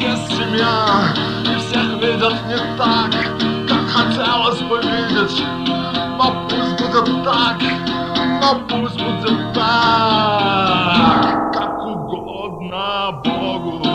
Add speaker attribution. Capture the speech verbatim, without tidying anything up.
Speaker 1: есть семья, и всех видят не так, как хотелось бы видеть. Но пусть будет так, но пусть будет так, как угодно Богу.